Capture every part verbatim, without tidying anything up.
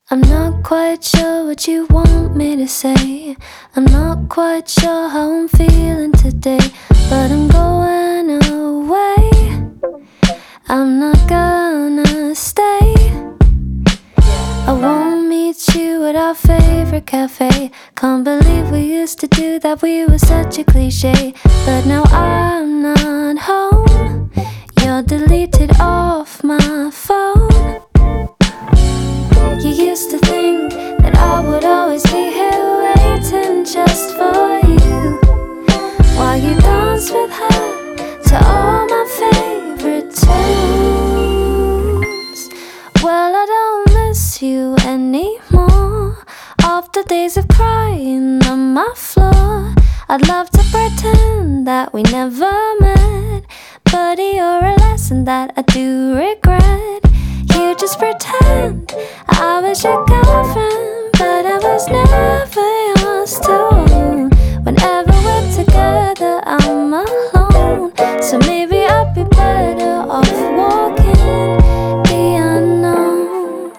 I'm not quite sure what you want me to say. I'm not quite sure how I'm feeling today, but I'm going away. I'm not gonna stay. I won't meet you at our favorite cafe. Can't believe we used to do that, we were such a cliche. But now I'm not home. You're deleted off my phone. You used to think that I would always be here waiting just for you, while you dance with her to all my favorite tunes. Well, I don't miss you anymore. After days of crying on my floor, I'd love to pretend that we never met, but you're a lesson that I do regret. You just pretend I was your girlfriend, but I was never yours to own. Whenever we're together, I'm alone. So maybe I'd be better off walking the unknown.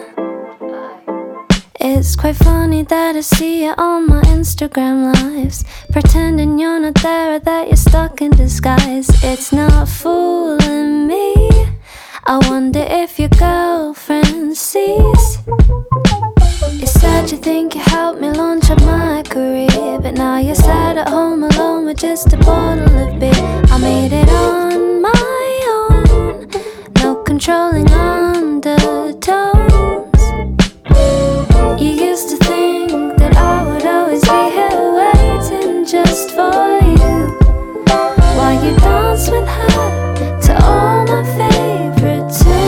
It's quite funny that I see you on my Instagram lives, pretending you're not there or that you're stuck in disguise. It's not fooling me. I wonder if your girlfriend sees. You said you think you helped me launch up my career, but now you're sad at home alone with just a bottle of beer. I made it on my own, no controlling undertones. You used to think that I would always be here waiting just for you, while you dance with her to all my favorite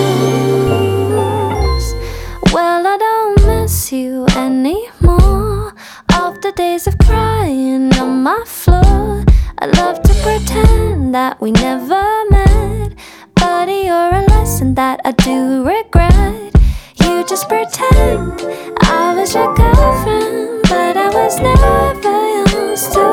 tunes. Well, I don't miss you anymore. After days of crying on my floor, I love to pretend that we never met, but you're a lesson that I do regret. You just pretend I was your girlfriend, but I was never yours to